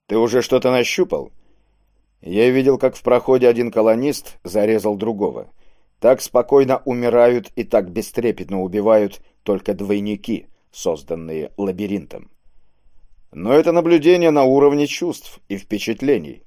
Ты уже что-то нащупал? Я видел, как в проходе один колонист зарезал другого. Так спокойно умирают и так бестрепетно убивают только двойники, созданные лабиринтом. Но это наблюдение на уровне чувств и впечатлений.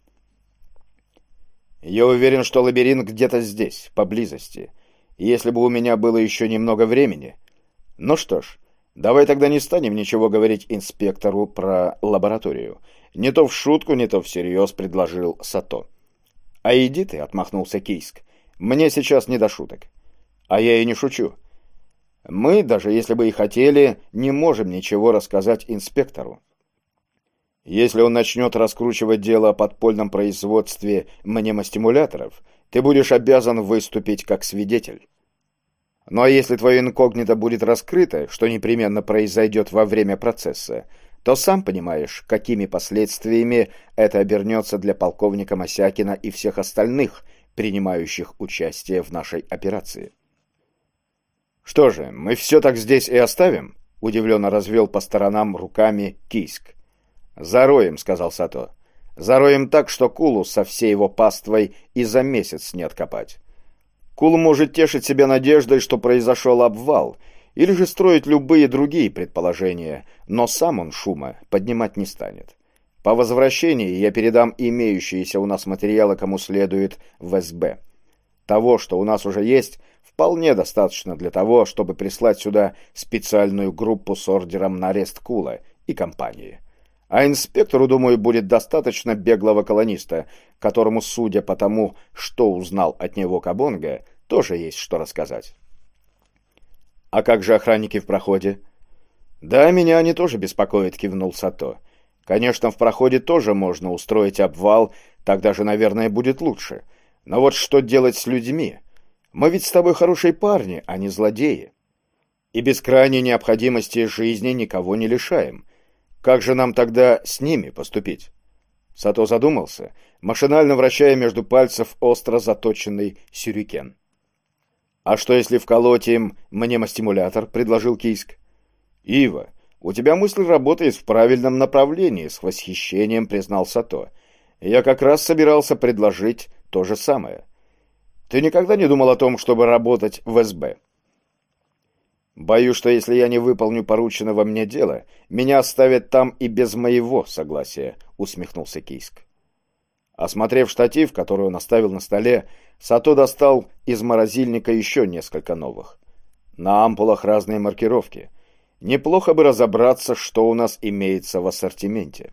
Я уверен, что лабиринт где-то здесь, поблизости. Если бы у меня было еще немного времени... Ну что ж, давай тогда не станем ничего говорить инспектору про лабораторию. Не то в шутку, не то всерьез предложил Сато. А иди ты, отмахнулся Кийск. Мне сейчас не до шуток. А я и не шучу. Мы, даже если бы и хотели, не можем ничего рассказать инспектору. Если он начнет раскручивать дело о подпольном производстве мнемостимуляторов, ты будешь обязан выступить как свидетель. Ну а если твое инкогнито будет раскрыто, что непременно произойдет во время процесса, то сам понимаешь, какими последствиями это обернется для полковника Мосякина и всех остальных, принимающих участие в нашей операции. «Что же, мы все так здесь и оставим?» — удивленно развел по сторонам руками Кийск. «Зароем», — сказал Сато. «Зароем так, что Кулу со всей его паствой и за месяц не откопать. Кул может тешить себя надеждой, что произошел обвал, или же строить любые другие предположения, но сам он шума поднимать не станет. По возвращении я передам имеющиеся у нас материалы кому следует в СБ. Того, что у нас уже есть, вполне достаточно для того, чтобы прислать сюда специальную группу с ордером на арест Кула и компании. А инспектору, думаю, будет достаточно беглого колониста, которому, судя по тому, что узнал от него Кабонга, тоже есть что рассказать. А как же охранники в проходе? Да, меня они тоже беспокоят, кивнул Сато. Конечно, в проходе тоже можно устроить обвал, тогда же, наверное, будет лучше. Но вот что делать с людьми? Мы ведь с тобой хорошие парни, а не злодеи. И без крайней необходимости жизни никого не лишаем. Как же нам тогда с ними поступить? Сато задумался, машинально вращая между пальцев остро заточенный сюрикен. «А что, если вколоть им мнемостимулятор?» — предложил Кийск. «Ива, у тебя мысль работает в правильном направлении», — с восхищением признал Сато. «Я как раз собирался предложить то же самое. Ты никогда не думал о том, чтобы работать в СБ?» «Боюсь, что если я не выполню порученного мне дела, меня оставят там и без моего согласия», — усмехнулся Кийск. Осмотрев штатив, который он оставил на столе, Сато достал из морозильника еще несколько новых. На ампулах разные маркировки. Неплохо бы разобраться, что у нас имеется в ассортименте.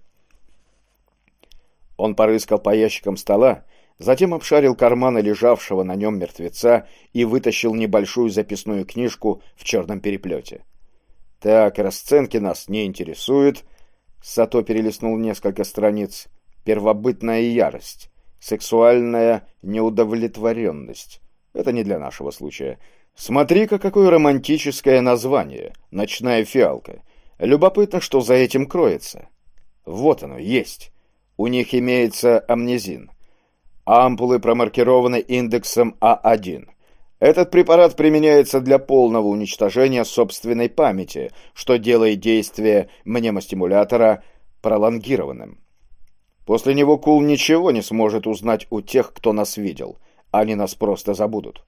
Он порыскал по ящикам стола, затем обшарил карманы лежавшего на нем мертвеца и вытащил небольшую записную книжку в черном переплете. «Так, расценки нас не интересуют». Сато перелистнул несколько страниц. «Первобытная ярость. Сексуальная неудовлетворенность. Это не для нашего случая. Смотри-ка, какое романтическое название. Ночная фиалка. Любопытно, что за этим кроется. Вот оно, есть. У них имеется амнезин. Ампулы промаркированы индексом А1. Этот препарат применяется для полного уничтожения собственной памяти, что делает действие мнемостимулятора пролонгированным. После него Кул ничего не сможет узнать у тех, кто нас видел. Они нас просто забудут».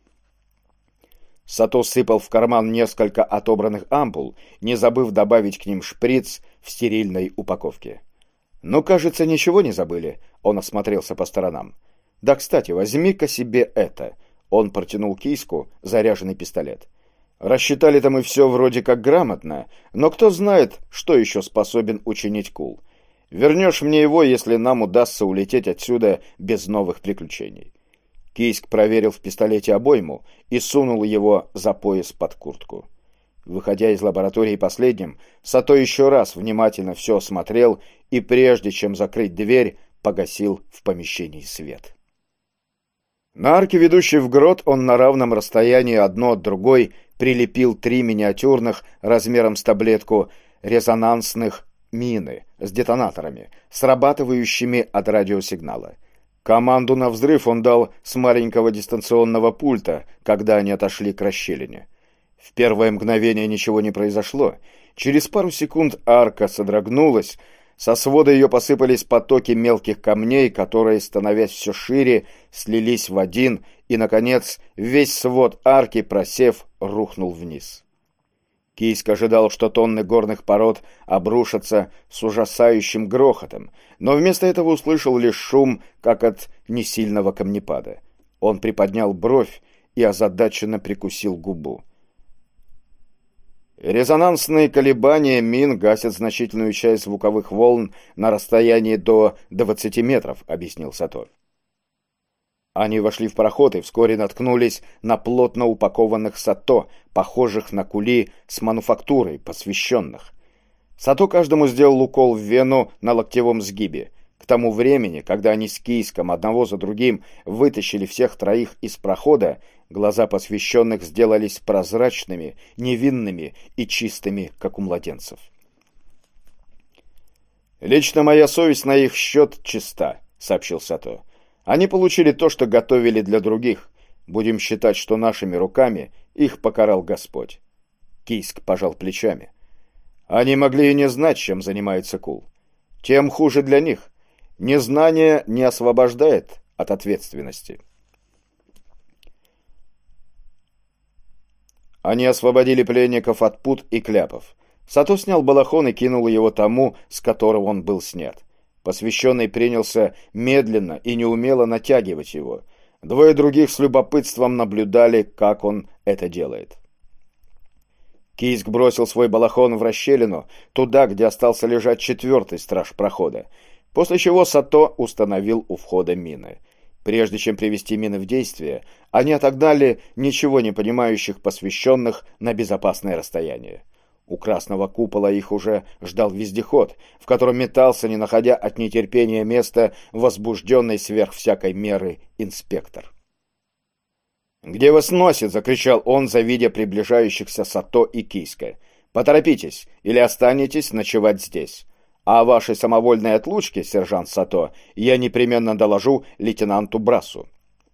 Сато сыпал в карман несколько отобранных ампул, не забыв добавить к ним шприц в стерильной упаковке. «Ну, кажется, ничего не забыли», — он осмотрелся по сторонам. «Да, кстати, возьми-ка себе это». Он протянул Кийску заряженный пистолет. «Рассчитали-то мы все вроде как грамотно, но кто знает, что еще способен учинить Кул. Вернешь мне его, если нам удастся улететь отсюда без новых приключений». Кийск проверил в пистолете обойму и сунул его за пояс под куртку. Выходя из лаборатории последним, Сато еще раз внимательно все осмотрел и, прежде чем закрыть дверь, погасил в помещении свет. На арке, ведущей в грот, он на равном расстоянии одно от другой прилепил 3 миниатюрных, размером с таблетку, резонансных мины с детонаторами, срабатывающими от радиосигнала. Команду на взрыв он дал с маленького дистанционного пульта, когда они отошли к расщелине. В первое мгновение ничего не произошло. Через пару секунд арка содрогнулась, Со свода ее посыпались потоки мелких камней, которые, становясь все шире, слились в один, и, наконец, весь свод арки, просев, рухнул вниз. Кийск ожидал, что тонны горных пород обрушатся с ужасающим грохотом, но вместо этого услышал лишь шум, как от несильного камнепада. Он приподнял бровь и озадаченно прикусил губу. Резонансные колебания мин гасят значительную часть звуковых волн на расстоянии до 20 метров, объяснил Сато. Они вошли в проход и вскоре наткнулись на плотно упакованных сато, похожих на кули с мануфактурой, посвященных. Сато каждому сделал укол в вену на локтевом сгибе. К тому времени, когда они с Кийском одного за другим вытащили всех троих из прохода, глаза посвященных сделались прозрачными, невинными и чистыми, как у младенцев. «Лично моя совесть на их счет чиста», — сообщил Сато. «Они получили то, что готовили для других. Будем считать, что нашими руками их покарал Господь». Кийск пожал плечами. «Они могли и не знать, чем занимается Кул. Тем хуже для них. Незнание не освобождает от ответственности». Они освободили пленников от пут и кляпов. Сато снял балахон и кинул его тому, с которого он был снят. Посвященный принялся медленно и неумело натягивать его. Двое других с любопытством наблюдали, как он это делает. Кийск бросил свой балахон в расщелину, туда, где остался лежать четвертый страж прохода, после чего Сато установил у входа мины. Прежде чем привести мины в действие, они отогнали ничего не понимающих посвященных на безопасное расстояние. У красного купола их уже ждал вездеход, в котором метался, не находя от нетерпения места, возбужденный сверх всякой меры инспектор. «Где вас носит?» — закричал он, завидя приближающихся Сато и Кийска. «Поторопитесь, или останетесь ночевать здесь. А о вашей самовольной отлучке, сержант Сато, я непременно доложу лейтенанту Брасу».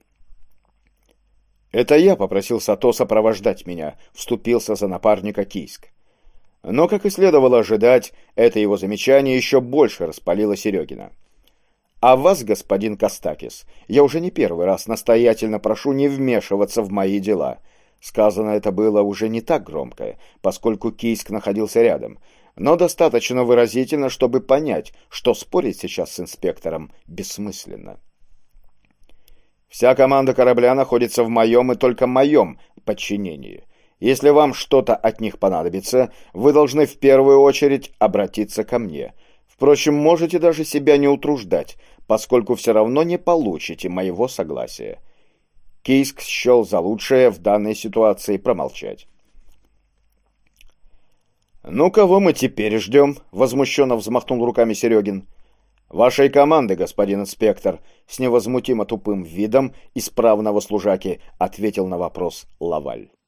«Это я попросил Сато сопровождать меня», — вступился за напарника Кийск. Но, как и следовало ожидать, это его замечание еще больше распалило Серегина. «А вас, господин Костакис, я уже не первый раз настоятельно прошу не вмешиваться в мои дела». Сказано это было уже не так громко, поскольку Кийск находился рядом, но достаточно выразительно, чтобы понять, что спорить сейчас с инспектором бессмысленно. «Вся команда корабля находится в моем и только моем подчинении. Если вам что-то от них понадобится, вы должны в первую очередь обратиться ко мне. Впрочем, можете даже себя не утруждать, поскольку все равно не получите моего согласия». Кийск счел за лучшее в данной ситуации промолчать. «Ну, кого мы теперь ждем?» — возмущенно взмахнул руками Серегин. «Вашей команды, господин инспектор», — с невозмутимо тупым видом исправного служаки ответил на вопрос Лаваль.